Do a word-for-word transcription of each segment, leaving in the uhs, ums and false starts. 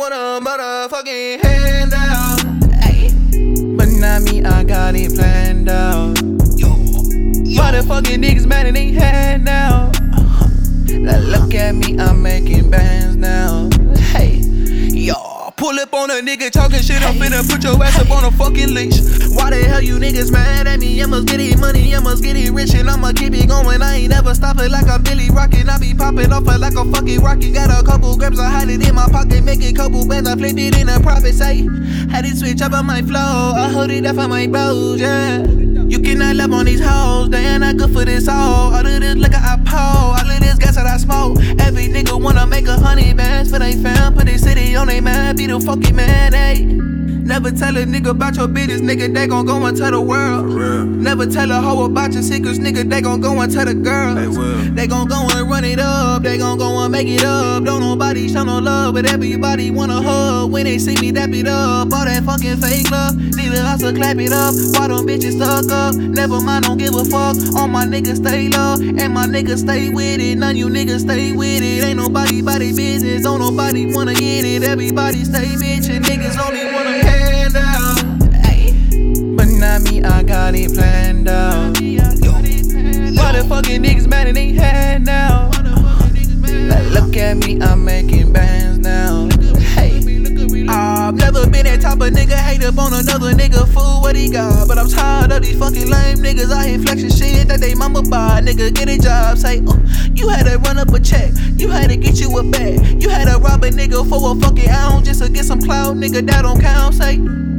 want a motherfucking handout. Ayy. But not me, I got it planned out. Yo. Yo. Why the fucking niggas mad and they hand now? Now look at me, I'm making bands now. Hey, yo. Pull up on a nigga talking shit, I'm finna put your ass up on a fucking leash. Why the hell you niggas mad at me? I must get it money, I must get it rich, and I'ma keep it going. I ain't never stopping like I'm Billy Rockin'. I be popping off it like a fucking rocket. Got a couple grams, I hide it in my pocket. Make a couple bands, I flip it in a profit. Say, had it switch up on my flow, I hold it up for my bros, yeah. You cannot love on these hoes, they ain't not good for this all. All of this liquor I pour, all of this gas that I smoke. Every nigga wanna make a hundred bands for they fam, put they city on they man, be the fucking man, ayy. Never tell a nigga about your business, nigga, they gon' go and tell the world. Never tell a hoe about your secrets, nigga, they gon' go and tell the girls. They will. They gon' go and run it up, they gon' go and make it up. Don't nobody show no love, but everybody wanna hug. When they see me, dap it up, all that fucking fake love. Need a hustle, clap it up, why them bitches stuck up? Never mind, don't give a fuck, all my niggas stay low, and my niggas stay with it. None you niggas stay with it, ain't nobody by they business, don't nobody wanna get it. Everybody stay bitchin', niggas only wanna hand out. Ay. But not me, I got it planned out. Yo. Why the fucking niggas mad and they hand now? Like, look at me, I'm making bands now. Hey, I've never been that type of nigga, hate up on another nigga, fool what he got. But I'm tired of these fucking lame niggas out here flexing shit that they mama buy. Nigga, get a job, say, oh, you had to run up a check, you had to get you a bag, you had to rob a nigga for a fucking ounce just to get some clout, nigga, that don't count, say.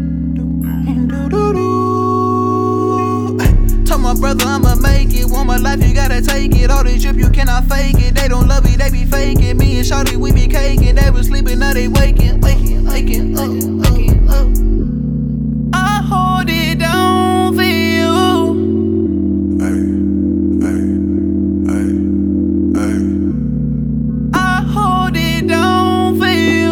Told my brother I'ma make it, want my life, you gotta take it. All this drip, you cannot fake it. They don't love it, they be faking. Me and Shawty, we be caking. They was sleeping, now they waking, waking, waking up, waking up. I hold it down for you. Ay, ay, ay, ay. I hold it down for you.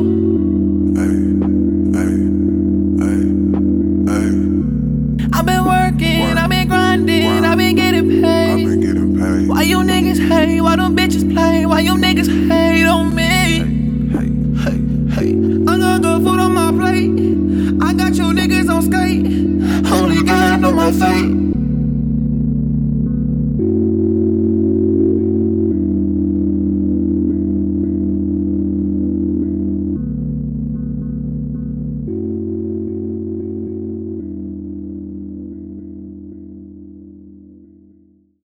Ay, ay, ay, ay. I've been working, Work. I've been grinding, Work. I've been getting paid. I've been getting paid. Why you niggas hate? Why them bitches play? Why you niggas hate on me? Hey, Hey, hey, I got good food on my plate. I got you niggas on skate. Only God know my fate.